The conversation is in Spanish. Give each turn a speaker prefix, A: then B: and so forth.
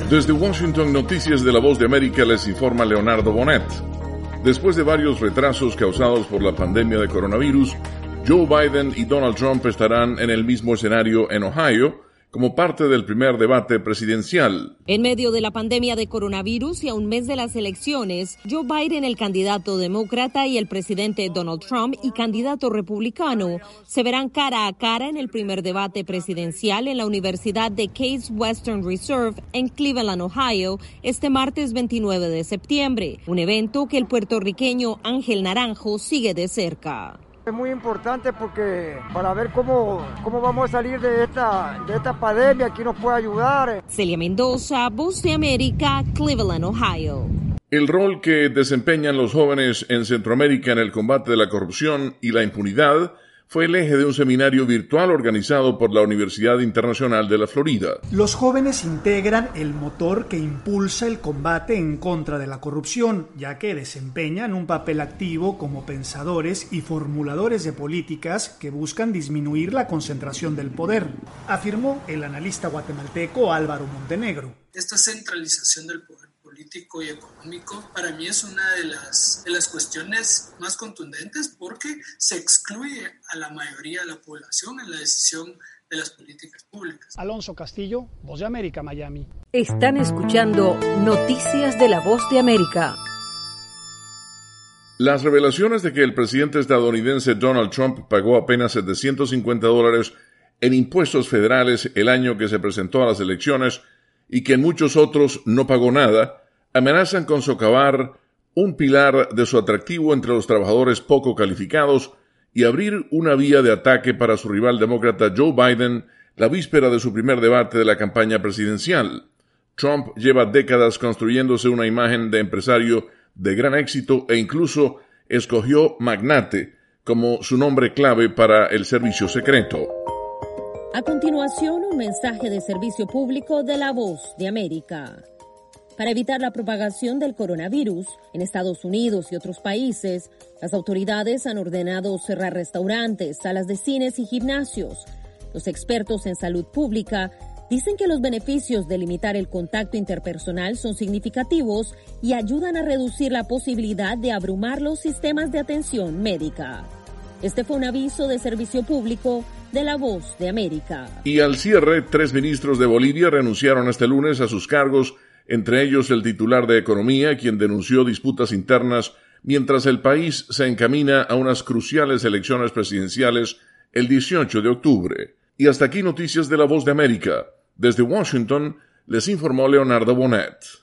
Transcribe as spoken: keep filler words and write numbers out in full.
A: Desde Washington, Noticias de la Voz de América, les informa Leonardo Bonet. Después de varios retrasos causados por la pandemia de coronavirus, Joe Biden y Donald Trump estarán en el mismo escenario en Ohio como parte del primer debate presidencial.
B: En medio de la pandemia de coronavirus y a un mes de las elecciones, Joe Biden, el candidato demócrata, y el presidente Donald Trump, y candidato republicano, se verán cara a cara en el primer debate presidencial en la Universidad de Case Western Reserve en Cleveland, Ohio, este martes veintinueve de septiembre, un evento que el puertorriqueño Ángel Naranjo sigue de cerca.
C: Es muy importante porque para ver cómo, cómo vamos a salir de esta, de esta pandemia, quién nos puede ayudar.
B: Celia Mendoza, Voz de América, Cleveland, Ohio.
A: El rol que desempeñan los jóvenes en Centroamérica en el combate de la corrupción y la impunidad fue el eje de un seminario virtual organizado por la Universidad Internacional de la Florida.
D: Los jóvenes integran el motor que impulsa el combate en contra de la corrupción, ya que desempeñan un papel activo como pensadores y formuladores de políticas que buscan disminuir la concentración del poder, afirmó el analista guatemalteco Álvaro Montenegro.
E: Esta centralización del poder político y económico para mí es una de las, de las cuestiones más contundentes porque se excluye a la mayoría de la población en la decisión de las políticas públicas.
D: Alonso Castillo, Voz de América, Miami.
F: Están escuchando Noticias de la Voz de América.
A: Las revelaciones de que el presidente estadounidense Donald Trump pagó apenas setecientos cincuenta dólares en impuestos federales el año que se presentó a las elecciones y que en muchos otros no pagó nada, amenazan con socavar un pilar de su atractivo entre los trabajadores poco calificados y abrir una vía de ataque para su rival demócrata Joe Biden la víspera de su primer debate de la campaña presidencial. Trump lleva décadas construyéndose una imagen de empresario de gran éxito e incluso escogió magnate como su nombre clave para el servicio secreto.
B: A continuación, un mensaje de servicio público de la Voz de América. Para evitar la propagación del coronavirus en Estados Unidos y otros países, las autoridades han ordenado cerrar restaurantes, salas de cines y gimnasios. Los expertos en salud pública dicen que los beneficios de limitar el contacto interpersonal son significativos y ayudan a reducir la posibilidad de abrumar los sistemas de atención médica. Este fue un aviso de servicio público de la Voz de América.
A: Y al cierre, tres ministros de Bolivia renunciaron este lunes a sus cargos, entre ellos el titular de Economía, quien denunció disputas internas mientras el país se encamina a unas cruciales elecciones presidenciales el dieciocho de octubre. Y hasta aquí Noticias de la Voz de América. Desde Washington, les informó Leonardo Bonet.